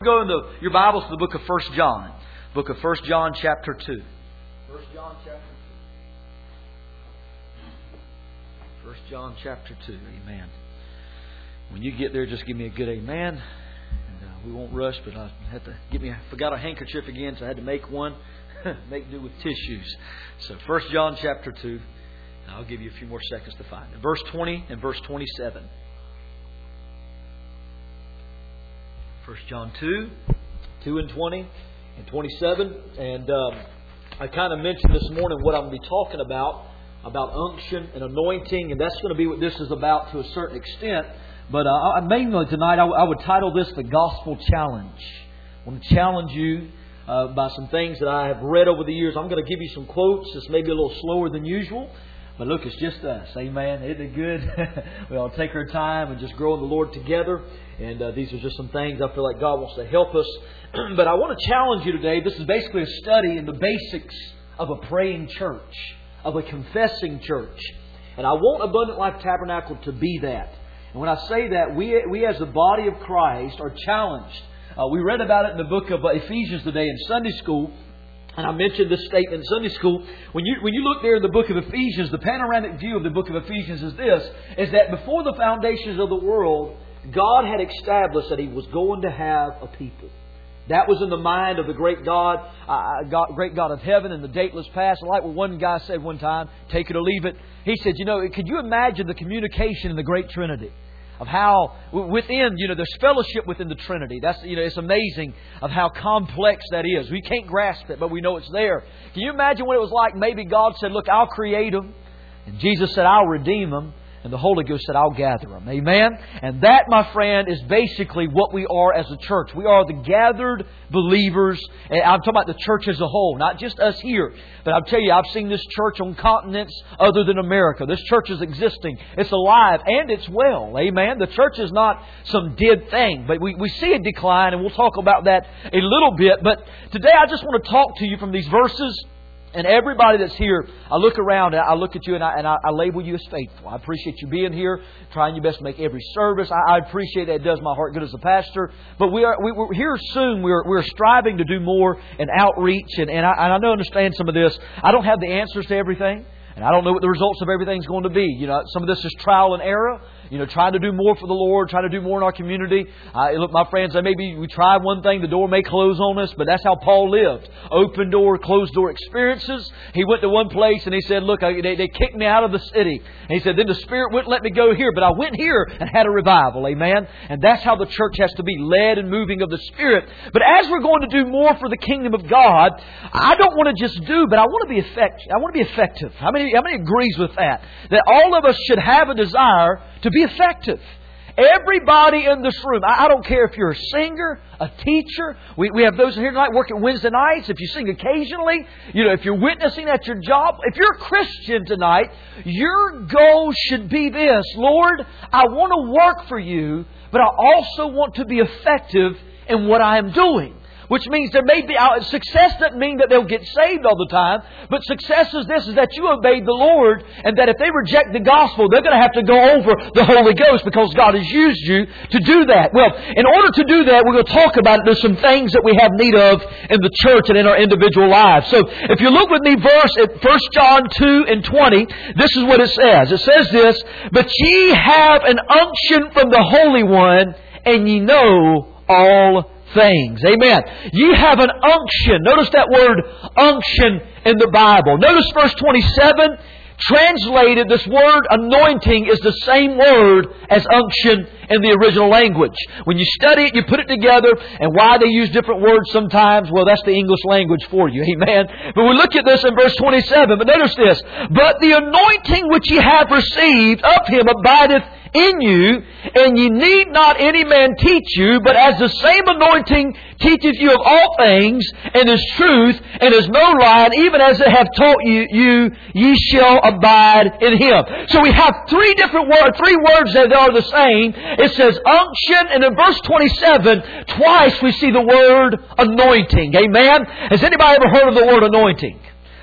Go into your Bibles to the book of 1 John. Book of 1 John chapter 2. 1 John chapter 2. 1 John chapter 2. Amen. When you get there, just give me a good amen. And we won't rush, but I had to I forgot a handkerchief again, so I had to make one. Make do with tissues. So 1 John chapter 2. I'll give you a few more seconds to find it. Verse 20 and verse 27. 1 John 2 and 20 and 27. And I kind of mentioned this morning what I'm going to be talking about unction and anointing. And that's going to be what this is about to a certain extent. But mainly tonight I would title this The Gospel Challenge. I want to challenge you by some things that I have read over the years. I'm going to give you some quotes. It's maybe a little slower than usual. But look, it's just us. Amen. Isn't it good? We all take our time and just grow in the Lord together. And these are just some things I feel like God wants to help us. But I want to challenge you today. This is basically a study in the basics of a praying church, of a confessing church. And I want Abundant Life Tabernacle to be that. And when I say that, we as the body of Christ are challenged. We read about it in the book of Ephesians today in Sunday school. And I mentioned this statement in Sunday school. When you look there in the book of Ephesians, the panoramic view of the book of Ephesians is this, is that before the foundations of the world, God had established that He was going to have a people. That was in the mind of the great God of heaven in the dateless past. Like what one guy said one time, take it or leave it. He said, could you imagine the communication in the great Trinity? Of how within, there's fellowship within the Trinity. That's, it's amazing of how complex that is. We can't grasp it, but we know it's there. Can you imagine what it was like? Maybe God said, look, I'll create them. And Jesus said, I'll redeem them. And the Holy Ghost said, I'll gather them. Amen? And that, my friend, is basically what we are as a church. We are the gathered believers. And I'm talking about the church as a whole, not just us here. But I'll tell you, I've seen this church on continents other than America. This church is existing. It's alive and it's well. Amen? The church is not some dead thing. But we see a decline, and we'll talk about that a little bit. But today I just want to talk to you from these verses. And everybody that's here, I look around, I look at you, and I label you as faithful. I appreciate you being here, trying your best to make every service. I appreciate that. It does my heart good as a pastor. But we're here soon. We're striving to do more in outreach, and I know understand some of this. I don't have the answers to everything, and I don't know what the results of everything's going to be. Some of this is trial and error. Trying to do more for the Lord, trying to do more in our community. Look, my friends, maybe we try one thing, the door may close on us, but that's how Paul lived. Open door, closed door experiences. He went to one place and he said, look, they kicked me out of the city. And he said, then the Spirit wouldn't let me go here, but I went here and had a revival. Amen. And that's how the church has to be, led and moving of the Spirit. But as we're going to do more for the kingdom of God, I don't want to just do, but I want to be effective. I want to be effective. How many agrees with that? That all of us should have a desire to be effective. Everybody in this room, I don't care if you're a singer, a teacher. We have those here tonight working Wednesday nights. If you sing occasionally, if you're witnessing at your job, if you're a Christian tonight, your goal should be this: Lord, I want to work for you, but I also want to be effective in what I am doing. Which means there may be success doesn't mean that they'll get saved all the time. But success is this, is that you obeyed the Lord, and that if they reject the gospel, they're going to have to go over the Holy Ghost because God has used you to do that. Well, in order to do that, we're going to talk about it. There's some things that we have need of in the church and in our individual lives. So if you look with me verse at 1 John 2 and 20, this is what it says. It says this, but ye have an unction from the Holy One, and ye know all things. Amen. Ye have an unction. Notice that word unction in the Bible. Notice verse 27. Translated, this word anointing is the same word as unction in the original language. When you study it, you put it together, and why they use different words sometimes, well, that's the English language for you. Amen. But we look at this in verse 27. But notice this. But the anointing which ye have received of Him abideth in you, and ye need not any man teach you, but as the same anointing teacheth you of all things, and is truth, and is no lie, and even as it have taught you, ye shall abide in Him. So we have three words that are the same. It says unction, and in verse 27, twice we see the word anointing. Amen? Has anybody ever heard of the word anointing?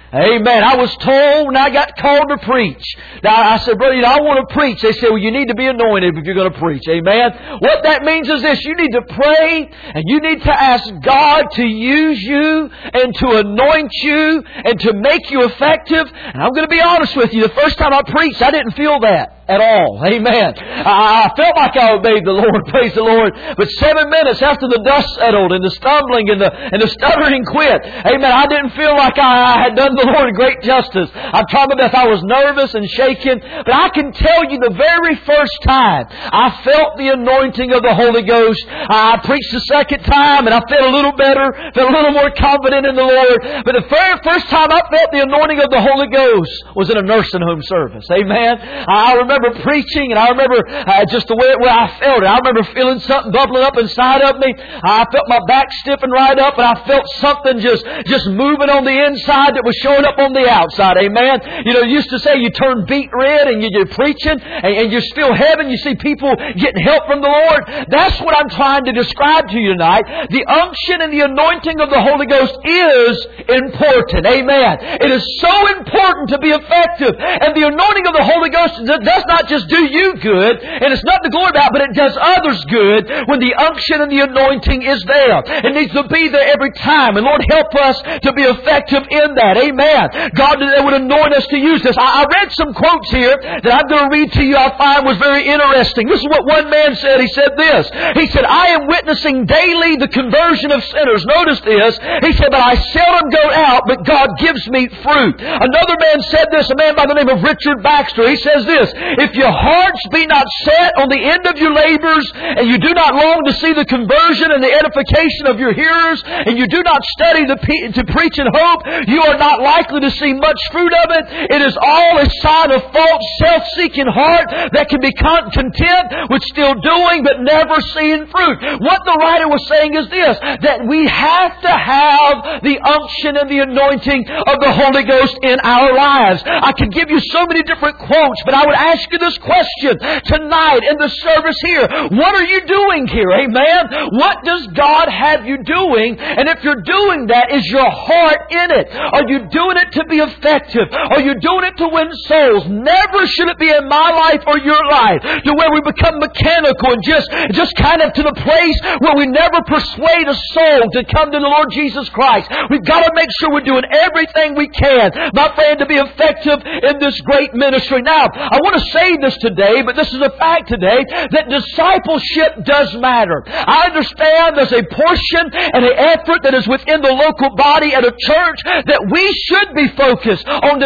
Amen. I was told when I got called to preach. Now I said, brother, I want to preach. They said, well, you need to be anointed if you're going to preach. Amen. What that means is this. You need to pray and you need to ask God to use you and to anoint you and to make you effective. And I'm going to be honest with you. The first time I preached, I didn't feel that at all. Amen. I felt like I obeyed the Lord. Praise the Lord. But 7 minutes after the dust settled and the stumbling and the stuttering quit. Amen. I didn't feel like I had done the Lord great justice. I'm trying my best. I was nervous and shaken. But I can tell you the very first time I felt the anointing of the Holy Ghost, I preached the second time and I felt a little better, felt a little more confident in the Lord. But the very first time I felt the anointing of the Holy Ghost was in a nursing home service. Amen. I remember preaching and I remember just the way I felt it. I remember feeling something bubbling up inside of me. I felt my back stiffen right up and I felt something just moving on the inside that was showing up on the outside. Amen. You used to say you turn beet red and you're preaching and you feel heaven. You see people getting help from the Lord. That's what I'm trying to describe to you tonight. The unction and the anointing of the Holy Ghost is important. Amen. It is so important to be effective. And the anointing of the Holy Ghost does not just do you good, and it's not the glory about, but it does others good when the unction and the anointing is there. It needs to be there every time. And Lord, help us to be effective in that. Amen. God would anoint us to use this. I read some quotes here that I'm going to read to you I find was very interesting. This is what one man said. He said this. He said, I am witnessing daily the conversion of sinners. Notice this. He said, but I seldom go out, but God gives me fruit. Another man said this, a man by the name of Richard Baxter. He says this, if your hearts be not set on the end of your labors, and you do not long to see the conversion and the edification of your hearers, and you do not study to preach in hope, you are not likely to see much fruit of it. It is all a sign of false, self-seeking heart that can be content with still doing but never seeing fruit. What the writer was saying is this, that we have to have the unction and the anointing of the Holy Ghost in our lives. I could give you so many different quotes, but I would ask you this question tonight in the service here. What are you doing here? Amen. What does God have you doing? And if you're doing that, is your heart in it? Are you doing it to be effective? Are you doing it to win souls? Never should it be in my life or your life to where we become mechanical and just kind of to the place where we never persuade a soul to come to the Lord Jesus Christ. We've got to make sure we're doing everything we can, my friend, to be effective in this great ministry. Now, I want to say this today, but this is a fact today, that discipleship does matter. I understand there's a portion and an effort that is within the local body at a church that we should be focused on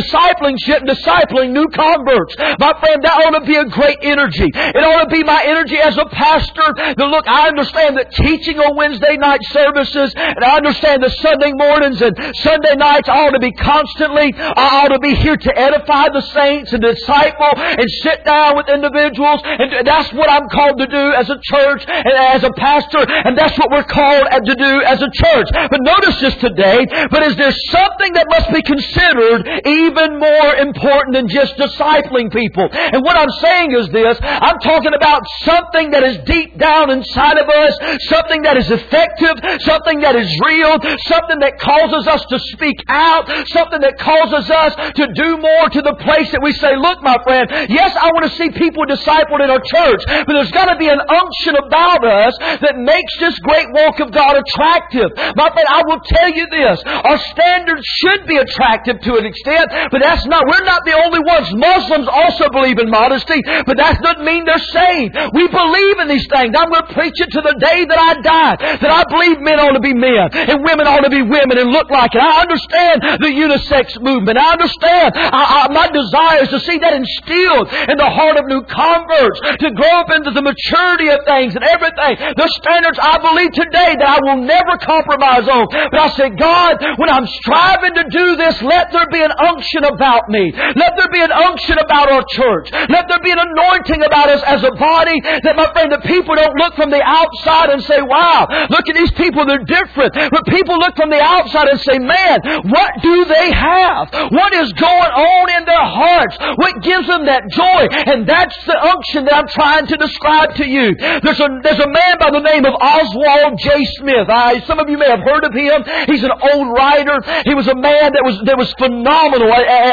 discipling new converts. My friend, that ought to be a great energy. It ought to be my energy as a pastor. Look, I understand that teaching on Wednesday night services, and I understand that Sunday mornings and Sunday nights I ought to be constantly, I ought to be here to edify the saints and disciple and sit down with individuals, and that's what I'm called to do as a church and as a pastor, and that's what we're called to do as a church. But notice this today, but is there something that must be considered even more important than just discipling people? And what I'm saying is this, I'm talking about something that is deep down inside of us, something that is effective, something that is real, something that causes us to speak out, something that causes us to do more to the place that we say, look, my friend, yes, I want to see people discipled in our church, but there's got to be an unction about us that makes this great walk of God attractive. My friend, I will tell you this, our standards should be attractive to an extent, but we're not the only ones. Muslims also believe in modesty, but that doesn't mean they're saved. We believe in these things. I'm going to preach it to the day that I die, that I believe men ought to be men and women ought to be women and look like it. I understand the unisex movement. I understand. My desire is to see that instilled in the heart of new converts, to grow up into the maturity of things and everything. The standards I believe today that I will never compromise on. But I say, God, when I'm striving to do this, let there be an unction about me. Let there be an unction about our church. Let there be an anointing about us as a body, that, my friend, the people don't look from the outside and say, wow, look at these people, they're different. But people look from the outside and say, man, what do they have? What is going on in their hearts? What gives them that joy? And that's the unction that I'm trying to describe to you. There's a man by the name of Oswald J. Smith. Some of you may have heard of him. He's an old writer. He was a man that was phenomenal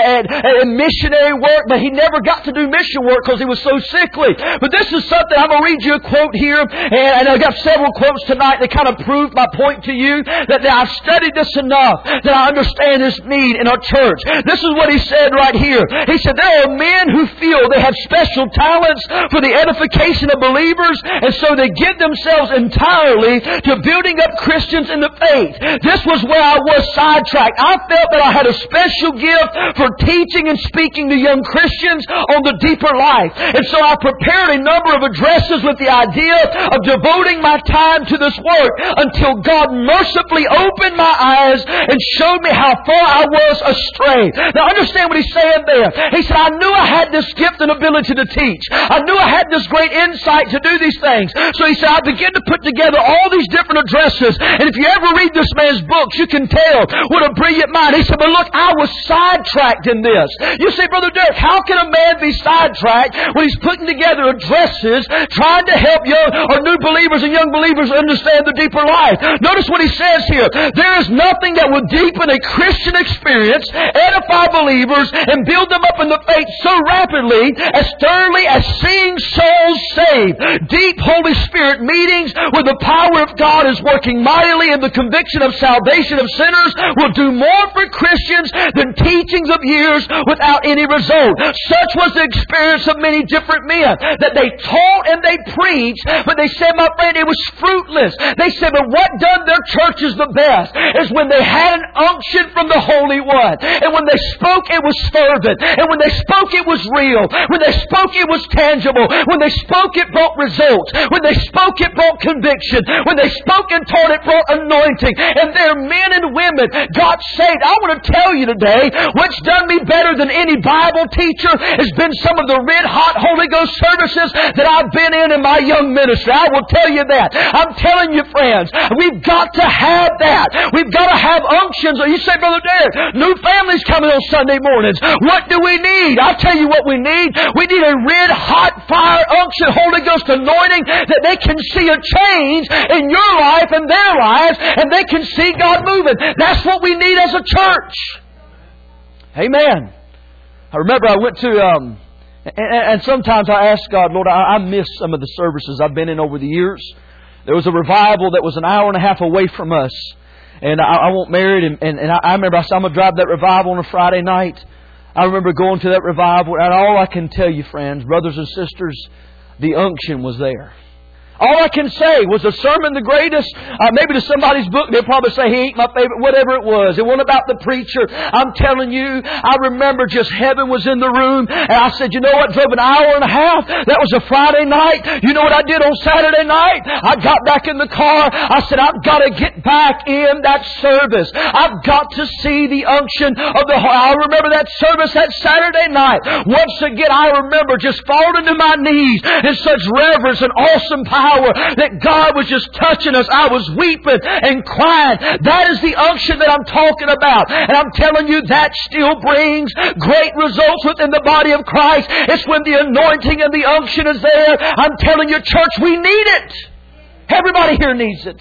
at missionary work, but he never got to do mission work because he was so sickly. But this is something, I'm going to read you a quote here, and I've got several quotes tonight that kind of prove my point to you, that I've studied this enough, that I understand this need in our church. This is what he said right here. He said, there are men who feel they have special talents for the edification of believers, and so they give themselves entirely to building up Christians in the faith. This was where I was sidetracked. I felt that I had a special gift for teaching and speaking to young Christians on the deeper life. And so I prepared a number of addresses with the idea of devoting my time to this work until God mercifully opened my eyes and showed me how far I was astray. Now understand what he's saying there. He said, I knew I had this gift and ability to teach. I knew I had this great insight to do these things. So he said, I began to put together all these different addresses. And if you ever read this man's books, you can tell what a brilliant mind. He said, but look, I was sidetracked in this. You say, Brother Derek, how can a man be sidetracked when he's putting together addresses trying to help young or new believers and young believers understand the deeper life? Notice what he says here. There is nothing that will deepen a Christian experience, edify believers, and build them up in the faith so rapidly, as sternly as seeing souls saved. Deep Holy Spirit meetings where the power of God is working mightily in the conviction of salvation of sinners will do more for Christians than teachings of years without any result. Such was the experience of many different men, that they taught and they preached, but they said, my friend, it was fruitless. They said, but what done their churches the best is when they had an unction from the Holy One. And when they spoke, it was fervent. And when they spoke, it was real. When they spoke, it was tangible. When they spoke, it brought results. When they spoke, it brought conviction. When they spoke and taught, it brought anointing. And their men and women got saved. I want to tell you today, what's done me better than any Bible teacher has been some of the red-hot Holy Ghost services that I've been in my young ministry. I will tell you that. I'm telling you, friends, we've got to have that. We've got to have unctions. You say, Brother Derek, new families coming on Sunday mornings. What do we need? I'll tell you what we need. We need a red-hot fire unction, Holy Ghost anointing, that they can see a change in your life and their lives, and they can see God moving. That's what we need as a church. Amen. I remember I went to, and sometimes I ask God, Lord, I miss some of the services I've been in over the years. There was a revival that was an hour and a half away from us. And I won't marry it. And I remember I said, I'm going to drive that revival on a Friday night. I remember going to that revival. And all I can tell you, friends, brothers and sisters, the unction was there. All I can say, was the sermon the greatest? Maybe to somebody's book, they'll probably say he ain't my favorite, whatever it was. It wasn't about the preacher. I'm telling you, I remember just heaven was in the room. And I said, you know what? Drove an hour and a half. That was a Friday night. You know what I did on Saturday night? I got back in the car. I said, I've got to get back in that service. I've got to see the unction of the I remember that service that Saturday night. Once again, I remember just falling to my knees in such reverence and awesome power that God was just touching us. I was weeping and crying. That is the unction that I'm talking about. And I'm telling you, that still brings great results within the body of Christ. It's when the anointing and the unction is there. I'm telling you, church, we need it. Everybody here needs it.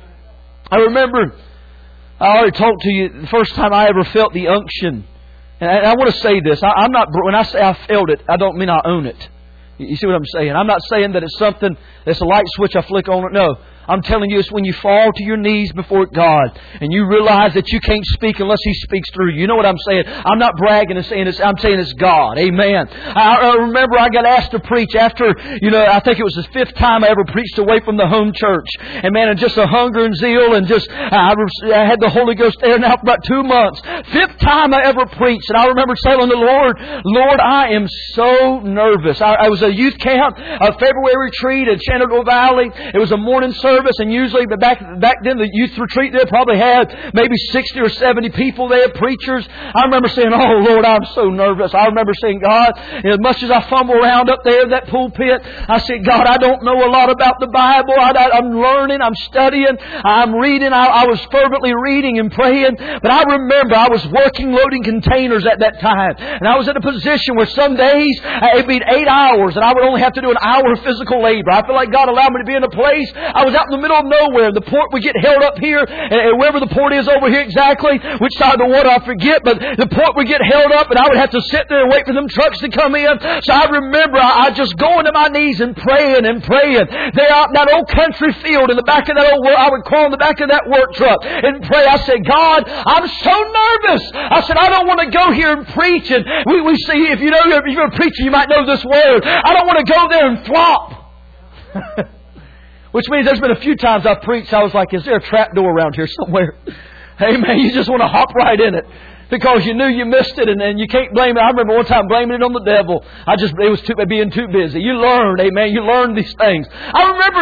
I remember, I already talked to you the first time I ever felt the unction. And I want to say this. I'm not, when I say I felt it, I don't mean I own it. You see what I'm saying? I'm not saying that it's something that's a light switch I flick on. No. I'm telling you, it's when you fall to your knees before God and you realize that you can't speak unless He speaks through you. You know what I'm saying? I'm not bragging and saying I'm saying it's God. Amen. I remember I got asked to preach after, I think it was the 5th time I ever preached away from the home church. And man, and just a hunger and zeal and just, I had the Holy Ghost there now for about 2 months. 5th time I ever preached. And I remember telling the Lord, I am so nervous. I was a youth camp, a February retreat in Shenandoah Valley. It was a morning service. And usually, but back then, the youth retreat there probably had maybe 60 or 70 people there, preachers. I remember saying, oh, Lord, I'm so nervous. I remember saying, God, as much as I fumble around up there in that pulpit, I said, God, I don't know a lot about the Bible. I'm learning. I'm studying. I'm reading. I was fervently reading and praying. But I remember I was working loading containers at that time. And I was in a position where some days it'd be 8 hours and I would only have to do an hour of physical labor. I feel like God allowed me to be in a place. I was out out in the middle of nowhere. The port would get held up here, and wherever the port is over here exactly, which side of the water I forget, but the port would get held up, and I would have to sit there and wait for them trucks to come in. So I remember I just going to my knees and praying. There out in that old country field in the back of that old work, I would crawl in the back of that work truck and pray. I said, God, I'm so nervous. I said, I don't want to go here and preach. And we see, if you're a preacher, you might know this word. I don't want to go there and flop. Which means there's been a few times I've preached, I was like, is there a trap door around here somewhere? Hey man, you just want to hop right in it. Because you knew you missed it, and you can't blame it. I remember one time blaming it on the devil. It was being too busy. You learn, amen. You learn these things. I remember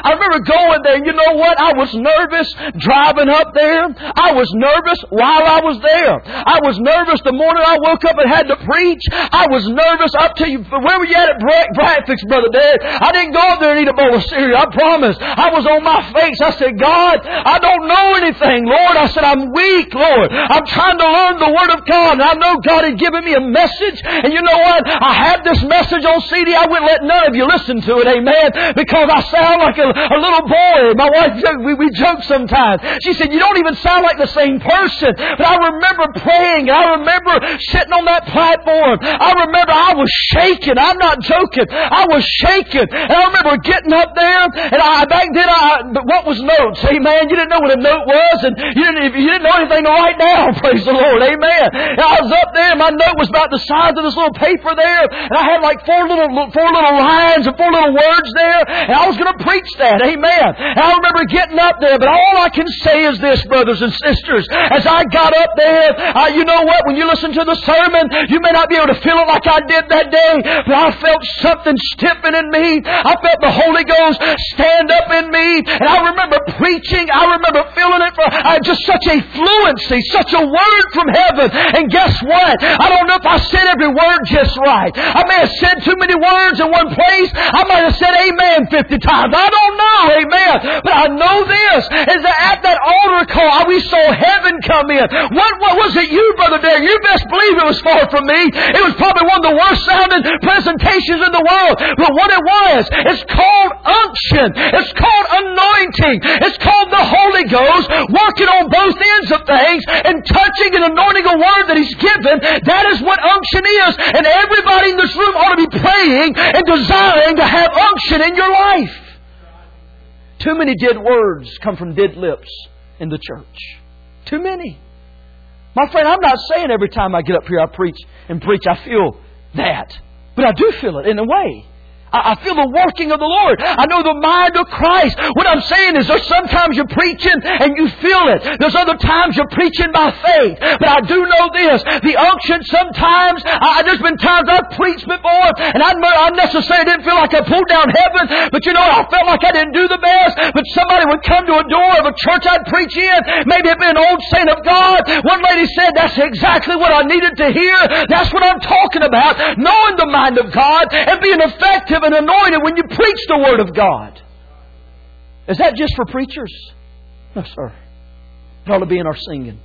going there, and you know what? I was nervous driving up there. I was nervous while I was there. I was nervous the morning I woke up and had to preach. I was nervous up to you. Where were you at breakfast, Brother Dad? I didn't go up there and eat a bowl of cereal. I promise. I was on my face. I said, God, I don't know anything, Lord. I said, I'm weak, Lord. I'm trying to learn the Word of God. And I know God had given me a message. And you know what? I had this message on CD. I wouldn't let none of you listen to it. Amen. Because I sound like a little boy. My wife, we joke sometimes. She said, you don't even sound like the same person. But I remember praying. I remember sitting on that platform. I remember I was shaking. I'm not joking. I was shaking. And I remember getting up there. And back then, what was notes? Amen. You didn't know what a note was. And you didn't know anything to write down. Praise the Lord. Amen. And I was up there, and my note was about the size of this little paper there, and I had like four little lines and 4 little words there, and I was going to preach that. Amen. And I remember getting up there, but all I can say is this, brothers and sisters, as I got up there, you know what? When you listen to the sermon, you may not be able to feel it like I did that day, but I felt something stiffen in me. I felt the Holy Ghost stand up in me, and I remember preaching. I remember feeling it for just such a fluency, such a word from heaven. And guess what? I don't know if I said every word just right. I may have said too many words in one place. I might have said amen 50 times. I don't know. Amen. But I know this is that at that altar call, we saw heaven come in. What was it you, Brother Derek? You best believe it was far from me. It was probably one of the worst sounding presentations in the world. But what it was, it's called unction. It's called anointing. It's called the Holy Ghost working on both ends of things and touching and anointing a word that He's given. That is what unction is. And everybody in this room ought to be praying and desiring to have unction in your life. Too many dead words come from dead lips in the church. Too many. My friend, I'm not saying every time I get up here I preach, I feel that. But I do feel it in a way. I feel the working of the Lord. I know the mind of Christ. What I'm saying is there's sometimes you're preaching and you feel it. There's other times you're preaching by faith. But I do know this. The unction sometimes, there's been times I've preached before and I necessarily didn't feel like I pulled down heaven. But you know, I felt like I didn't do the best. But somebody would come to a door of a church I'd preach in. Maybe it'd be an old saint of God. One lady said, that's exactly what I needed to hear. That's what I'm talking about. Knowing the mind of God and being effective and anointed when you preach the Word of God. Is that just for preachers? No, sir. It ought to be in our singing.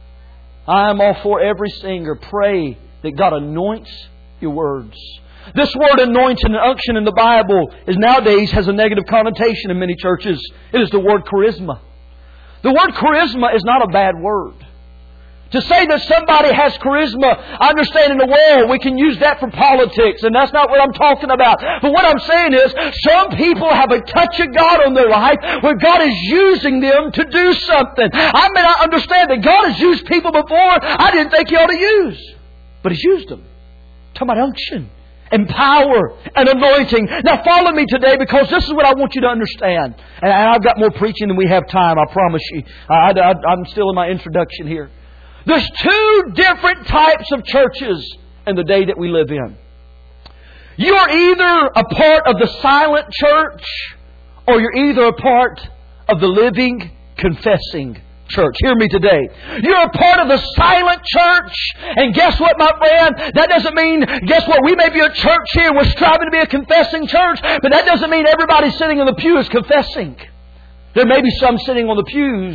I am all for every singer. Pray that God anoints your words. This word anointing and unction in the Bible nowadays has a negative connotation in many churches. It is the word charisma. The word charisma is not a bad word. To say that somebody has charisma, I understand in the world we can use that for politics, and that's not what I'm talking about. But what I'm saying is, some people have a touch of God on their life where God is using them to do something. I may not understand that God has used people before I didn't think He ought to use. But He's used them. Talking about unction and power and anointing. Now follow me today because this is what I want you to understand. And I've got more preaching than we have time, I promise you. I'm still in my introduction here. There's 2 different types of churches in the day that we live in. You are either a part of the silent church or you're either a part of the living, confessing church. Hear me today. You're a part of the silent church. And guess what, my friend? That doesn't mean, guess what? We may be a church here. We're striving to be a confessing church. But that doesn't mean everybody sitting in the pew is confessing. There may be some sitting on the pews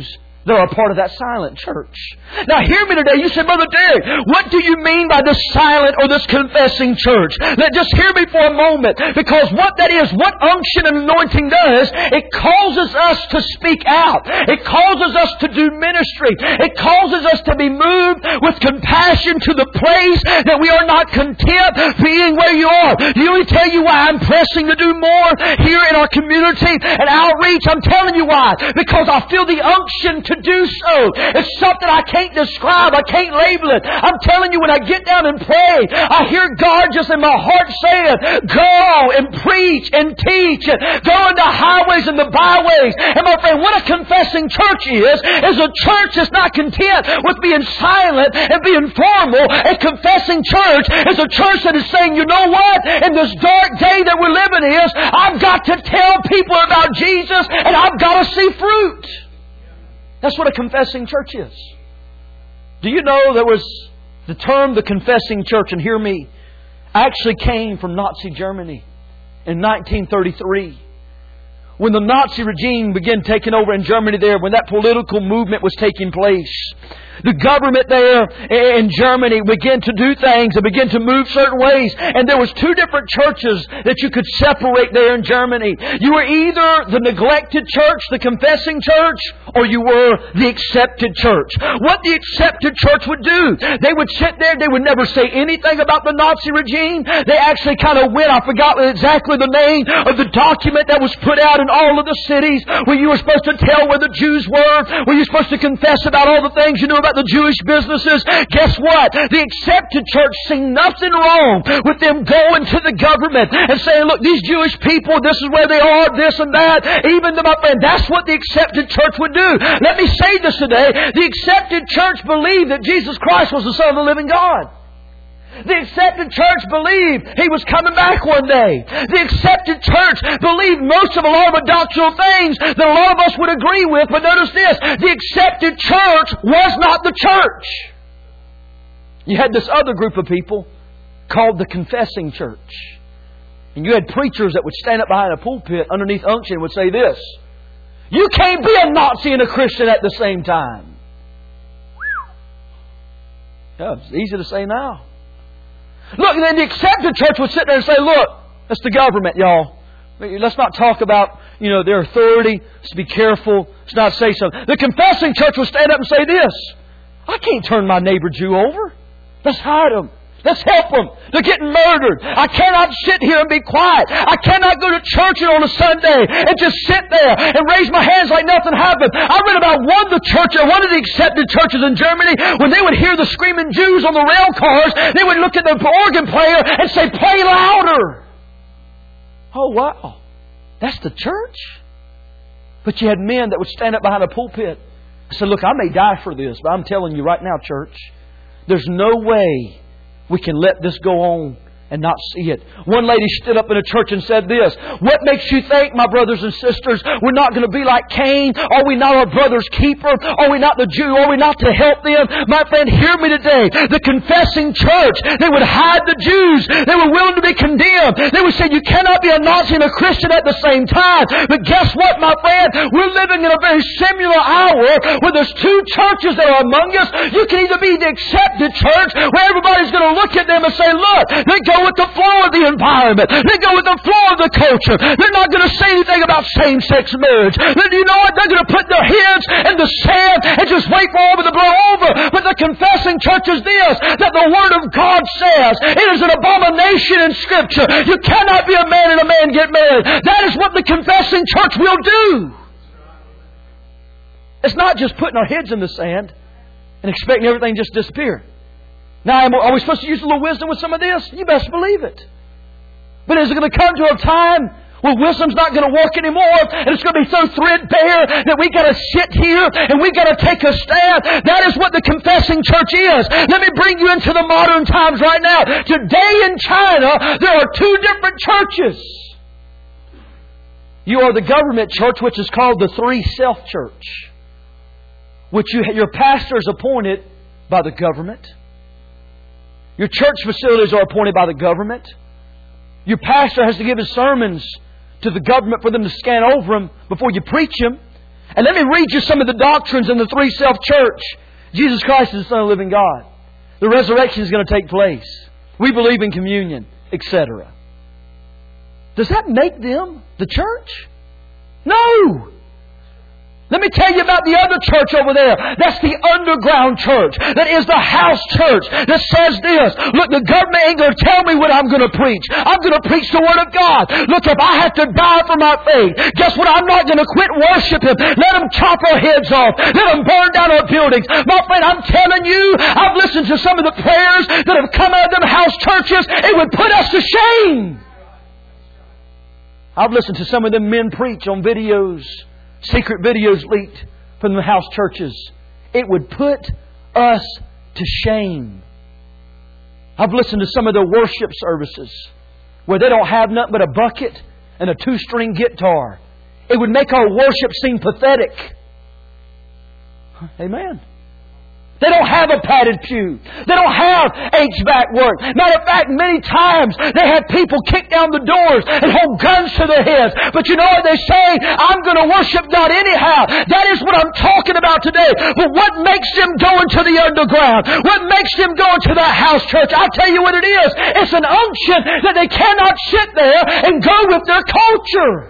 that are a part of that silent church. Now hear me today. You say, Brother Derek, what do you mean by this silent or this confessing church? Now just hear me for a moment. Because what that is, what unction and anointing does, it causes us to speak out. It causes us to do ministry. It causes us to be moved with compassion to the place that we are not content being where you are. Let me tell you why I'm pressing to do more here in our community and outreach. I'm telling you why. Because I feel the unction to do so. It's something I can't describe. I can't label it. I'm telling you, when I get down and pray, I hear God just in my heart saying, go and preach and teach. Go into highways and the byways. And my friend, what a confessing church is a church that's not content with being silent and being formal. A confessing church is a church that is saying, you know what? In this dark day that we're living in, I've got to tell people about Jesus and I've got to see fruit. That's what a confessing church is. Do you know there was the term the confessing church, and hear me, actually came from Nazi Germany in 1933. When the Nazi regime began taking over in Germany there, when that political movement was taking place, the government there in Germany began to do things and began to move certain ways. And there was two different churches that you could separate there in Germany. You were either the neglected church, the confessing church, or you were the accepted church. What the accepted church would do, they would sit there, they would never say anything about the Nazi regime. They actually kind of went, I forgot exactly the name of the document that was put out in all of the cities where you were supposed to tell where the Jews were, where you were supposed to confess about all the things you knew about the Jewish businesses. Guess what? The accepted church seen nothing wrong with them going to the government and saying, look, these Jewish people, this is where they are, this and that. Even to my friend, that's what the accepted church would do. Let me say this today. The accepted church believed that Jesus Christ was the Son of the living God. The accepted church believed He was coming back one day. The accepted church believed most of a lot of the doctrinal things that a lot of us would agree with. But notice this, the accepted church was not the church. You had this other group of people called the confessing church. And you had preachers that would stand up behind a pulpit underneath unction and would say this, you can't be a Nazi and a Christian at the same time. Yeah, it's easy to say now. Look, and then the accepted church would sit there and say, look, that's the government, y'all. Let's not talk about, their authority. Let's be careful. Let's not say something. The confessing church would stand up and say this, I can't turn my neighbor Jew over. Let's hide them. Let's help them. They're getting murdered. I cannot sit here and be quiet. I cannot go to church on a Sunday and just sit there and raise my hands like nothing happened. I read about one of the accepted churches in Germany, when they would hear the screaming Jews on the rail cars, they would look at the organ player and say, play louder. Oh, wow. That's the church? But you had men that would stand up behind a pulpit and say, look, I may die for this, but I'm telling you right now, church, there's no way we can let this go on and not see it. One lady stood up in a church and said this, what makes you think, my brothers and sisters, we're not going to be like Cain? Are we not our brother's keeper? Are we not the Jew? Are we not to help them? My friend, hear me today. The confessing church, they would hide the Jews. They were willing to be condemned. They would say, you cannot be a Nazi and a Christian at the same time. But guess what, my friend? We're living in a very similar hour where there's two churches that are among us. You can either be the accepted church where everybody's going to look at them and say, look, they go with the flow of the environment. They go with the flow of the culture. They're not going to say anything about same-sex marriage. Then you know what? They're going to put their heads in the sand and just wait for all of it to blow over. But the confessing church is this, that the Word of God says it is an abomination in Scripture. You cannot be a man and a man get married. That is what the confessing church will do. It's not just putting our heads in the sand and expecting everything just to disappear. Now, are we supposed to use a little wisdom with some of this? You best believe it. But is it going to come to a time where wisdom's not going to work anymore and it's going to be so threadbare that we got to sit here and we got to take a stand? That is what the confessing church is. Let me bring you into the modern times right now. Today in China, there are two different churches. You are the government church, which is called the Three Self Church, which your pastor is appointed by the government. Your church facilities are appointed by the government. Your pastor has to give his sermons to the government for them to scan over them before you preach them. And let me read you some of the doctrines in the three-self church. Jesus Christ is the Son of the living God. The resurrection is going to take place. We believe in communion, etc. Does that make them the church? No! Let me tell you about the other church over there. That's the underground church. That is the house church that says this. Look, the government ain't going to tell me what I'm going to preach. I'm going to preach the Word of God. Look, if I have to die for my faith, guess what? I'm not going to quit worshiping. Let them chop our heads off. Let them burn down our buildings. My friend, I'm telling you, I've listened to some of the prayers that have come out of them house churches. It would put us to shame. I've listened to some of them men preach on videos. Secret videos leaked from the house churches. It would put us to shame. I've listened to some of their worship services where they don't have nothing but a bucket and a 2-string guitar. It would make our worship seem pathetic. Amen. They don't have a padded pew. They don't have HVAC work. Matter of fact, many times they have people kick down the doors and hold guns to their heads. But you know what they say? I'm going to worship God anyhow. That is what I'm talking about today. But what makes them go into the underground? What makes them go into the house church? I'll tell you what it is. It's an unction that they cannot sit there and go with their culture.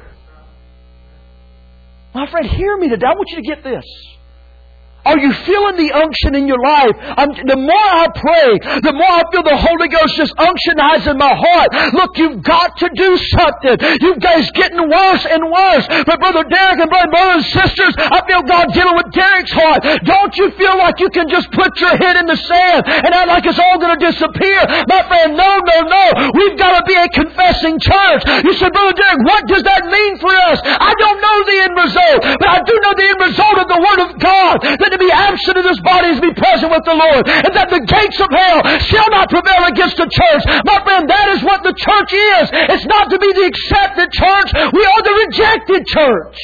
My friend, hear me today. I want you to get this. Are you feeling the unction in your life? The more I pray, the more I feel the Holy Ghost just unctionizing my heart. Look, you've got to do something. You guys getting worse and worse. But Brother Derek and Brother and sisters, I feel God dealing with Derek's heart. Don't you feel like you can just put your head in the sand and act like it's all going to disappear? My friend, no. We've got to be a confessing church. You said, Brother Derek, what does that mean for us? I don't know the end result, but I do know the end result of the Word of God. That to be absent of this body is to be present with the Lord. And that the gates of hell shall not prevail against the church. My friend, that is what the church is. It's not to be the accepted church. We are the rejected church.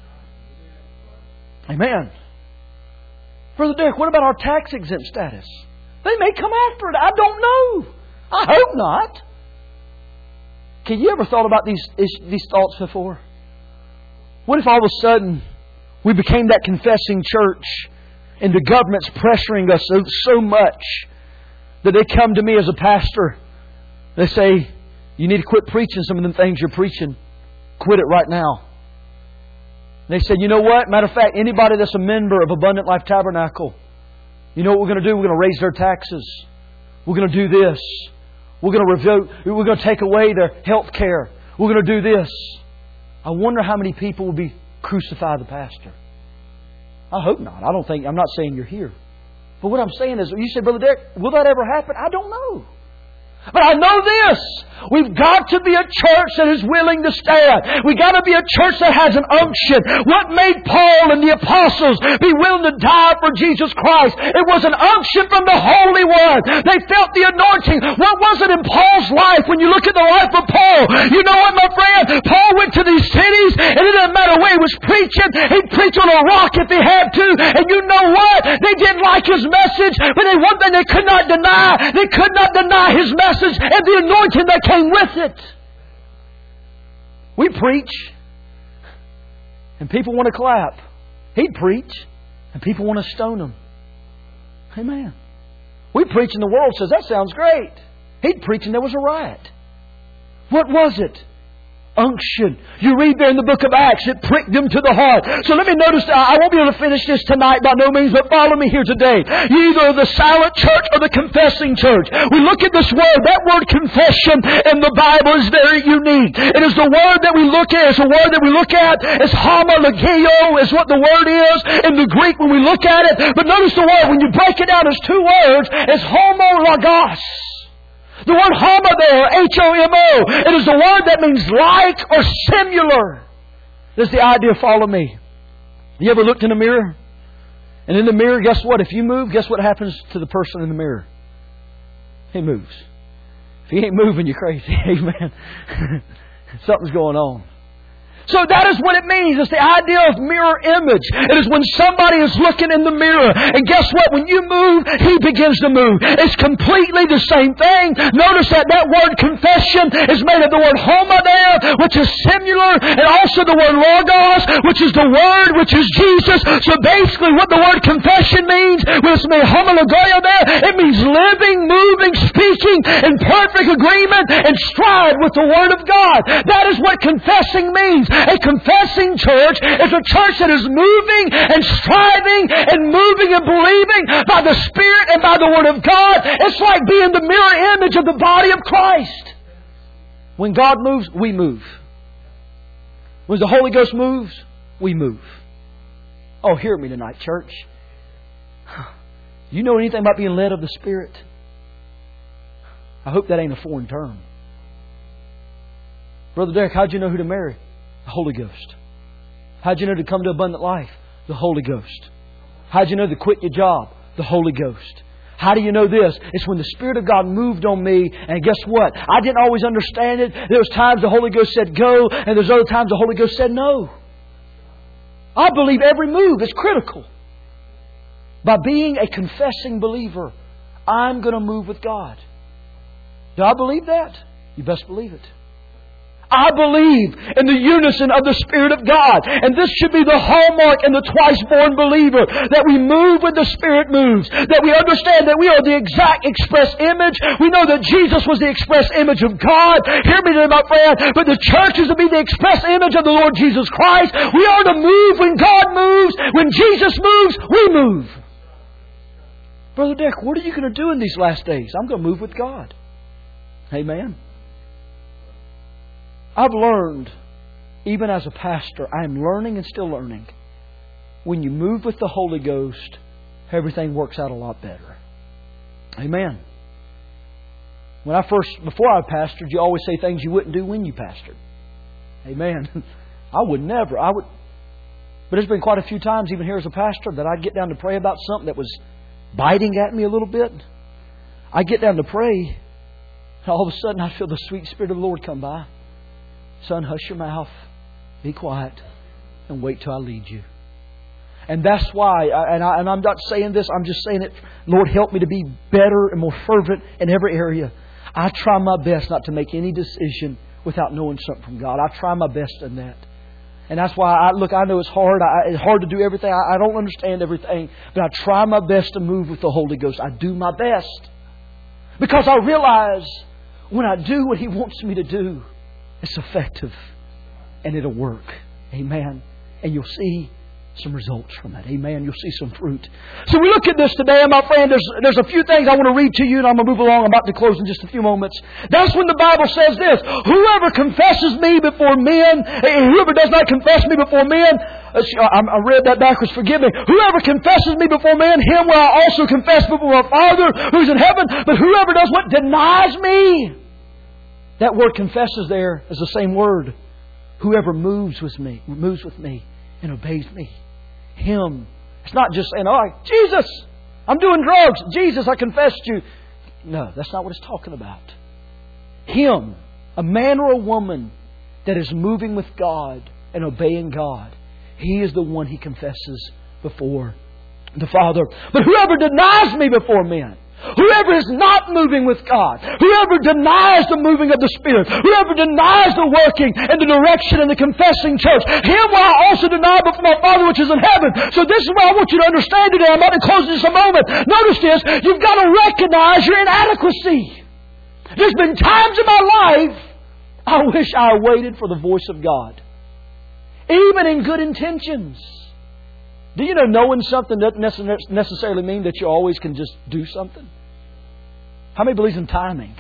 Amen. Brother Derek, what about our tax exempt status? They may come after it. I don't know. I hope not. Can you ever thought about these thoughts before? What if all of a sudden we became that confessing church and the government's pressuring us so much that they come to me as a pastor. They say, you need to quit preaching some of the things you're preaching. Quit it right now. And they say, you know what? Matter of fact, anybody that's a member of Abundant Life Tabernacle, you know what we're going to do? We're going to raise their taxes. We're going to do this. We're going to revoke. We're going to take away their health care. We're going to do this. I wonder how many people will be crucify the pastor. I hope not. I'm not saying you're here. But what I'm saying is, you say, Brother Derek, will that ever happen? I don't know. But I know this. We've got to be a church that is willing to stand. We've got to be a church that has an unction. What made Paul and the apostles be willing to die for Jesus Christ? It was an unction from the Holy One. They felt the anointing. What was it in Paul's life when you look at the life of Paul? You know what, my friend? Paul went to these cities, and it didn't matter where he was preaching. He'd preach on a rock if he had to. And you know what? They didn't like his message, but one thing they could not deny. They could not deny his message and the anointing that came with it. We preach and people want to clap. He'd preach and people want to stone him. Amen. We preach and the world says, that sounds great. He'd preach and there was a riot. What was it? Unction. You read there in the book of Acts, it pricked them to the heart. So let me notice, I won't be able to finish this tonight by no means, but follow me here today. You either the silent church or the confessing church. We look at this word. That word confession in the Bible is very unique. It is the word that we look at. It's a word that we look at. It's homologio is what the word is in the Greek when we look at it. But notice the word, when you break it down, it's two words. It's homologos. The word homo there, H-O-M-O, it is the word that means like or similar. There's the idea, follow me. You ever looked in a mirror? And in the mirror, guess what? If you move, guess what happens to the person in the mirror? He moves. If he ain't moving, you're crazy. Amen. Something's going on. So that is what it means. It's the idea of mirror image. It is when somebody is looking in the mirror. And guess what? When you move, He begins to move. It's completely the same thing. Notice that word confession is made of the word homa there, which is singular, and also the word logos, which is the Word, which is Jesus. So basically what the word confession means, when it's made homologoia there, it means living, moving, speaking in perfect agreement and stride with the Word of God. That is what confessing means. A confessing church is a church that is moving and striving and moving and believing by the Spirit and by the Word of God. It's like being the mirror image of the body of Christ. When God moves, we move. When the Holy Ghost moves, we move. Oh, hear me tonight, church. You know anything about being led of the Spirit? I hope that ain't a foreign term. Brother Derek, how'd you know who to marry? The Holy Ghost. How'd you know to come to abundant life? The Holy Ghost. How'd you know to quit your job? The Holy Ghost. How do you know this? It's when the Spirit of God moved on me, and guess what? I didn't always understand it. There was times the Holy Ghost said go, and there's other times the Holy Ghost said no. I believe every move is critical. By being a confessing believer, I'm going to move with God. Do I believe that? You best believe it. I believe in the unison of the Spirit of God. And this should be the hallmark in the twice-born believer. That we move when the Spirit moves. That we understand that we are the exact express image. We know that Jesus was the express image of God. Hear me today, my friend. But the church is to be the express image of the Lord Jesus Christ. We are to move when God moves. When Jesus moves, we move. Brother Dick, what are you going to do in these last days? I'm going to move with God. Amen. I've learned, even as a pastor, I am learning and still learning. When you move with the Holy Ghost, everything works out a lot better. Amen. Before I pastored, you always say things you wouldn't do when you pastored. Amen. I would never. But there's been quite a few times, even here as a pastor, that I'd get down to pray about something that was biting at me a little bit. I'd get down to pray, and all of a sudden I'd feel the sweet Spirit of the Lord come by. Son, hush your mouth, be quiet, and wait till I lead you. And that's why, and I'm not saying this, I'm just saying it, Lord, help me to be better and more fervent in every area. I try my best not to make any decision without knowing something from God. I try my best in that. And that's why, I know it's hard. It's hard to do everything. I don't understand everything. But I try my best to move with the Holy Ghost. I do my best. Because I realize when I do what He wants me to do, it's effective. And it'll work. Amen. And you'll see some results from it. Amen. You'll see some fruit. So we look at this today, and my friend, there's a few things I want to read to you, and I'm going to move along. I'm about to close in just a few moments. That's when the Bible says this: whoever confesses me before men, whoever does not confess me before men, I read that backwards, forgive me. Whoever confesses me before men, him will I also confess before my Father who's in heaven. But whoever does what? Denies me. That word confesses there is the same word. Whoever moves with me and obeys me. Him. It's not just saying, oh, Jesus, I'm doing drugs. Jesus, I confessed you. No, that's not what it's talking about. Him, a man or a woman that is moving with God and obeying God. He is the one He confesses before the Father. But whoever denies me before men, whoever is not moving with God, whoever denies the moving of the Spirit, whoever denies the working and the direction and the confessing church, him will I also deny before my Father which is in heaven. So this is what I want you to understand today. I'm about to close in just a moment. Notice this. You've got to recognize your inadequacy. There's been times in my life I wish I waited for the voice of God. Even in good intentions. Do you know knowing something doesn't necessarily mean that you always can just do something? How many believes in timing?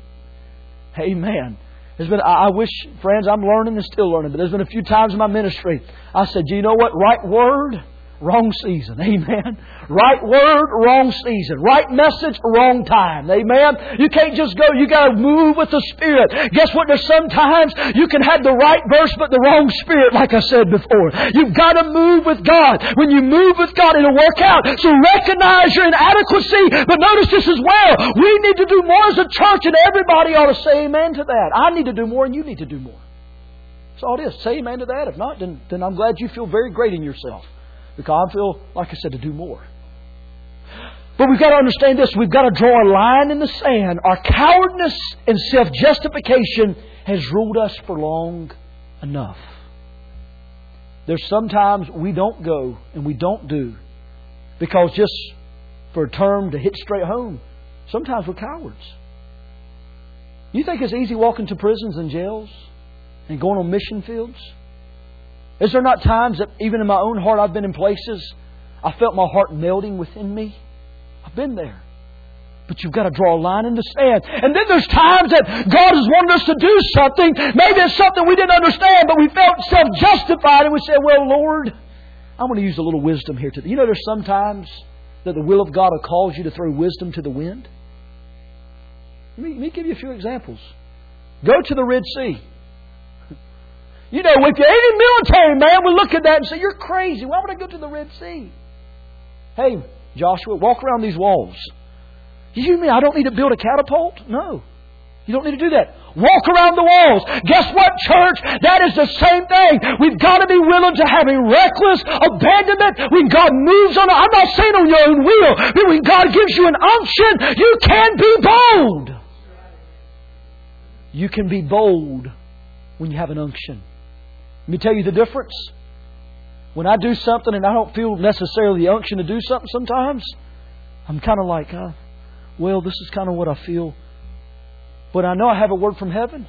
Amen. I wish, friends, I'm learning and still learning, but there's been a few times in my ministry I said, do you know what? Right word, wrong season. Amen. Right word, wrong season. Right message, wrong time. Amen. You can't just go. You got to move with the Spirit. Guess what? There's sometimes you can have the right verse but the wrong spirit, like I said before. You've got to move with God. When you move with God, it'll work out. So recognize your inadequacy. But notice this as well. We need to do more as a church, and everybody ought to say amen to that. I need to do more and you need to do more. That's all it is. Say amen to that. If not, then I'm glad you feel very great in yourself. Because I feel, like I said, to do more. But we've got to understand this. We've got to draw a line in the sand. Our cowardice and self-justification has ruled us for long enough. There's sometimes we don't go and we don't do because just for a term to hit straight home, sometimes we're cowards. You think it's easy walking to prisons and jails and going on mission fields? Is there not times that even in my own heart I've been in places I felt my heart melting within me? I've been there. But you've got to draw a line in the sand. And then there's times that God has wanted us to do something. Maybe it's something we didn't understand, but we felt self-justified and we said, well, Lord, I'm going to use a little wisdom here today. You know, there's sometimes that the will of God will cause you to throw wisdom to the wind. Let me give you a few examples. Go to the Red Sea. You know, if you're any military man, we look at that and say, you're crazy. Why would I go to the Red Sea? Hey, Joshua, walk around these walls. You mean I don't need to build a catapult? No. You don't need to do that. Walk around the walls. Guess what, church? That is the same thing. We've got to be willing to have a reckless abandonment when God moves on. I'm not saying on your own will, but when God gives you an unction, you can be bold. You can be bold when you have an unction. Let me tell you the difference. When I do something and I don't feel necessarily the unction to do something sometimes, I'm kind of like, well, this is kind of what I feel. But I know I have a word from heaven.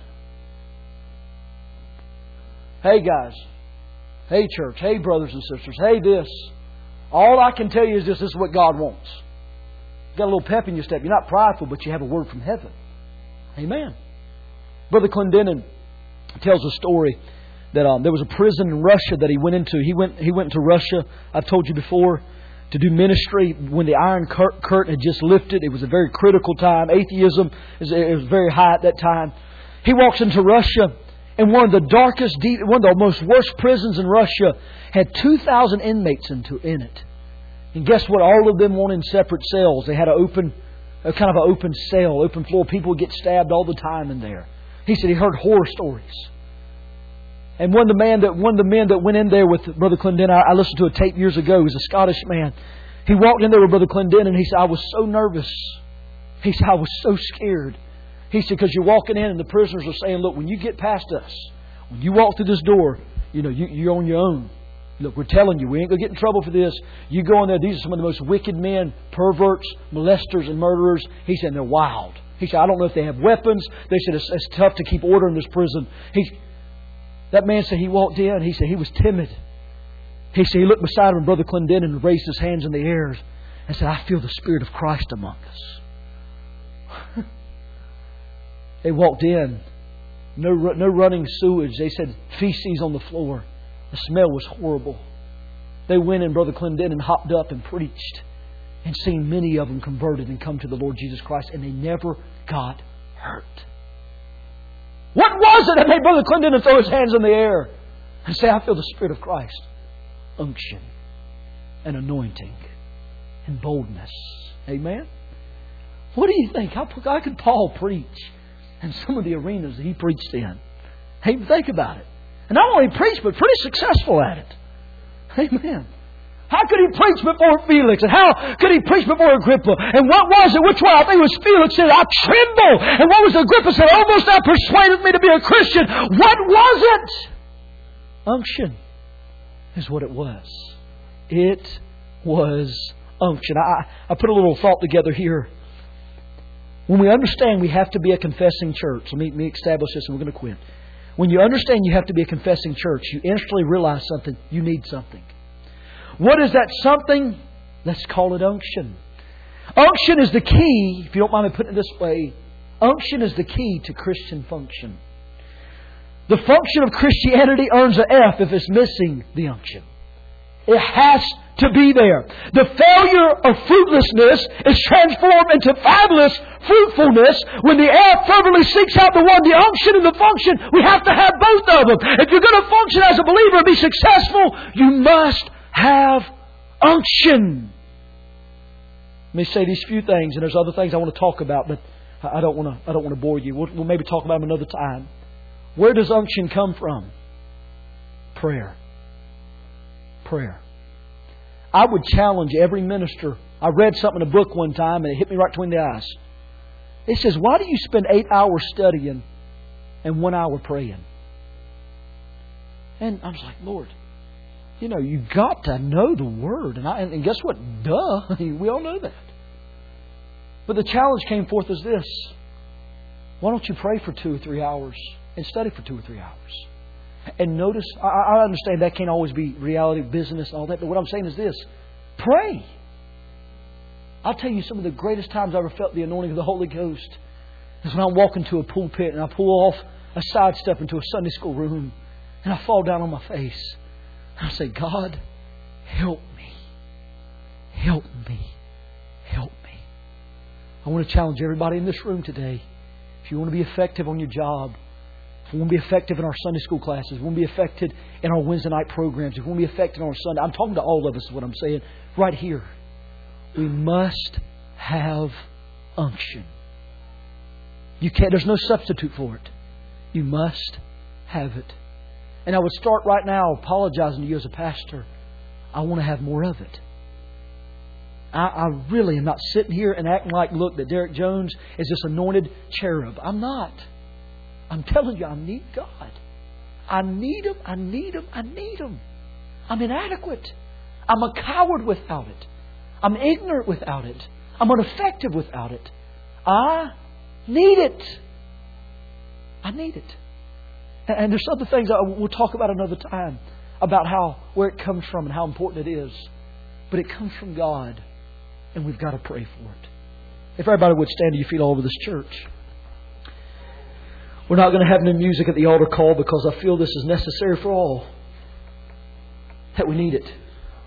Hey guys. Hey church. Hey brothers and sisters. Hey this. All I can tell you is this is what God wants. You've got a little pep in your step. You're not prideful, but you have a word from heaven. Amen. Brother Clendenin tells a story that there was a prison in Russia that he went into. He went to Russia, I've told you before, to do ministry when the Iron Curtain had just lifted. It was a very critical time. Atheism was very high at that time. He walks into Russia, and one of the most worst prisons in Russia had 2,000 inmates in it. And guess what? All of them went in separate cells. They had a kind of an open cell, open floor. People would get stabbed all the time in there. He said he heard horror stories. And one of the men that went in there with Brother Clendenin, I listened to a tape years ago. He was a Scottish man. He walked in there with Brother Clendenin and he said, I was so nervous. He said, I was so scared. He said, because you're walking in and the prisoners are saying, look, when you get past us, when you walk through this door, you know, you're on your own. Look, we're telling you, we ain't going to get in trouble for this. You go in there, these are some of the most wicked men, perverts, molesters and murderers. He said, they're wild. He said, I don't know if they have weapons. They said, it's tough to keep order in this prison. That man said he walked in. He said he was timid. He said he looked beside him, Brother Clendenin, and raised his hands in the air and said, I feel the Spirit of Christ among us. They walked in. No running sewage. They said feces on the floor. The smell was horrible. They went in, Brother Clendenin hopped up and preached and seen many of them converted and come to the Lord Jesus Christ, and they never got hurt. What was it that made Brother Clendenin throw his hands in the air and say, I feel the Spirit of Christ? Unction and anointing and boldness. Amen? What do you think? How could Paul preach in some of the arenas that he preached in? Hey, think about it. And not only preach, but pretty successful at it. Amen. How could he preach before Felix? And how could he preach before Agrippa? And what was it? Which one? I think it was Felix said, I tremble. And what was Agrippa said? Almost that persuaded me to be a Christian. What was it? Unction is what it was. It was unction. I put a little thought together here. When we understand we have to be a confessing church, let me establish this and we're going to quit. When you understand you have to be a confessing church, you instantly realize something. You need something. What is that something? Let's call it unction. Unction is the key, if you don't mind me putting it this way, unction is the key to Christian function. The function of Christianity earns an F if it's missing the unction. It has to be there. The failure of fruitlessness is transformed into fabulous fruitfulness when the F fervently seeks out the one, the unction and the function. We have to have both of them. If you're going to function as a believer and be successful, you must have unction. Let me say these few things, and there's other things I want to talk about, but I don't want to bore you. We'll maybe talk about them another time. Where does unction come from? Prayer. Prayer. I would challenge every minister. I read something in a book one time and it hit me right between the eyes. It says, why do you spend 8 hours studying and 1 hour praying? And I was like, Lord, you've got to know the Word. And guess what? Duh. We all know that. But the challenge came forth as this. Why don't you pray for 2 or 3 hours and study for 2 or 3 hours? And notice, I understand that can't always be reality, business, and all that. But what I'm saying is this. Pray. I'll tell you, some of the greatest times I ever felt the anointing of the Holy Ghost is when I walk into a pulpit and I pull off a sidestep into a Sunday school room and I fall down on my face. And I say, God, help me. Help me. Help me. I want to challenge everybody in this room today. If you want to be effective on your job, if you want to be effective in our Sunday school classes, if you want to be effective in our Wednesday night programs, if you want to be effective on our Sunday, I'm talking to all of us is what I'm saying right here. We must have unction. There's no substitute for it. You must have it. And I would start right now apologizing to you as a pastor. I want to have more of it. I really am not sitting here and acting like, look, that Derek Jones is this anointed cherub. I'm not. I'm telling you, I need God. I need Him. I need Him. I need Him. I'm inadequate. I'm a coward without it. I'm ignorant without it. I'm ineffective without it. I need it. I need it. And there's other things we'll talk about another time about where it comes from and how important it is. But it comes from God, and we've got to pray for it. If everybody would stand to your feet all over this church. We're not going to have any music at the altar call because I feel this is necessary for all. That we need it.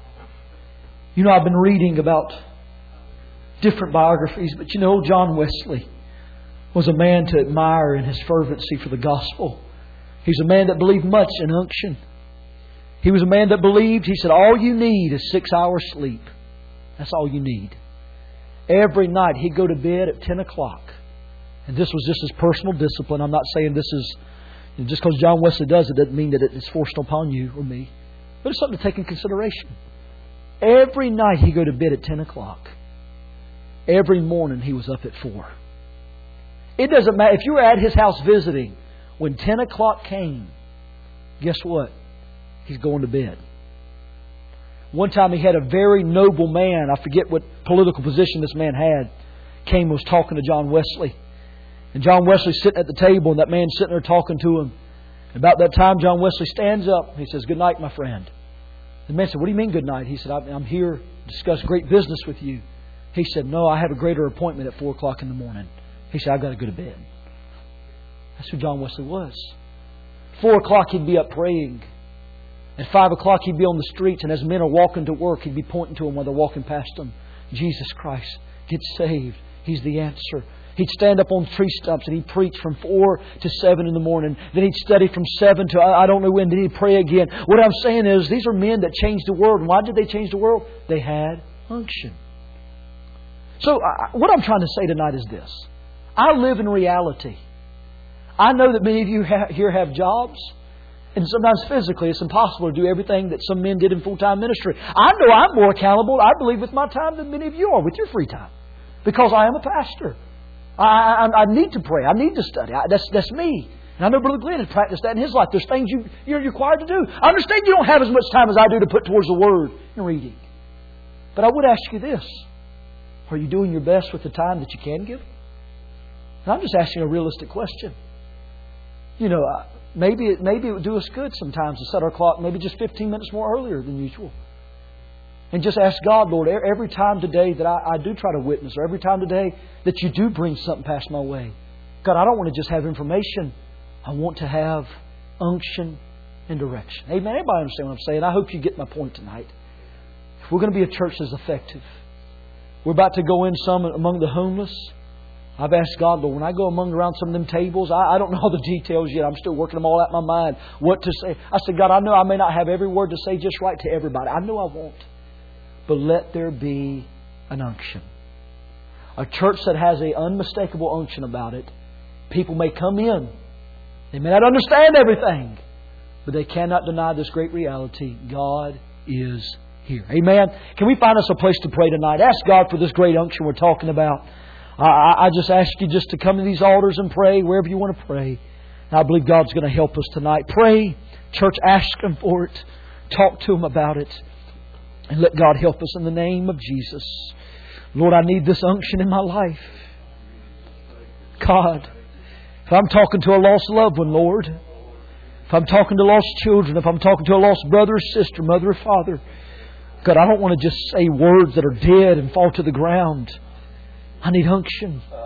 I've been reading about different biographies, but John Wesley was a man to admire in his fervency for the gospel. He's a man that believed much in unction. He was a man that believed, he said, all you need is 6 hours sleep. That's all you need. Every night he'd go to bed at 10 o'clock. And this was just his personal discipline. I'm not saying this is, just because John Wesley does it doesn't mean that it's forced upon you or me. But it's something to take in consideration. Every night he'd go to bed at 10 o'clock. Every morning he was up at 4. It doesn't matter. If you were at his house visiting, when 10 o'clock came, guess what? He's going to bed. One time he had a very noble man, I forget what political position this man had, came and was talking to John Wesley. And John Wesley sitting at the table and that man sitting there talking to him. About that time John Wesley stands up. He says, good night, my friend. The man said, what do you mean good night? He said, I'm here to discuss great business with you. He said, no, I have a greater appointment at 4 o'clock in the morning. He said, I've got to go to bed. That's who John Wesley was. 4 o'clock he'd be up praying. At 5 o'clock he'd be on the streets, and as men are walking to work, he'd be pointing to them while they're walking past them. Jesus Christ, get saved. He's the answer. He'd stand up on tree stumps and he'd preach from 4 to 7 in the morning. Then he'd study from 7 to I don't know when. Then he'd pray again. What I'm saying is these are men that changed the world. And why did they change the world? They had unction. So what I'm trying to say tonight is this. I live in reality. I know that many of you here have jobs. And sometimes physically it's impossible to do everything that some men did in full-time ministry. I know I'm more accountable, I believe, with my time than many of you are with your free time. Because I am a pastor. I need to pray. I need to study. That's me. And I know Brother Glenn has practiced that in his life. There's things you're required to do. I understand you don't have as much time as I do to put towards the Word and reading. But I would ask you this. Are you doing your best with the time that you can give? And I'm just asking a realistic question. Maybe it would do us good sometimes to set our clock maybe just 15 minutes more earlier than usual. And just ask God, Lord, every time today that I do try to witness, or every time today that you do bring something past my way, God, I don't want to just have information. I want to have unction and direction. Amen. Everybody understand what I'm saying? I hope you get my point tonight. If we're going to be a church that's effective, we're about to go in some among the homeless. I've asked God, Lord, when I go around some of them tables, I don't know all the details yet. I'm still working them all out in my mind. What to say. I said, God, I know I may not have every word to say just right to everybody. I know I won't. But let there be an unction. A church that has an unmistakable unction about it. People may come in. They may not understand everything. but they cannot deny this great reality. God is here. Amen. Can we find us a place to pray tonight? Ask God for this great unction we're talking about. I just ask you just to come to these altars and pray wherever you want to pray. And I believe God's going to help us tonight. Pray. Church, ask Him for it. Talk to Him about it. And let God help us in the name of Jesus. Lord, I need this unction in my life. God, if I'm talking to a lost loved one, Lord, if I'm talking to lost children, if I'm talking to a lost brother or sister, mother or father, God, I don't want to just say words that are dead and fall to the ground. I need unction.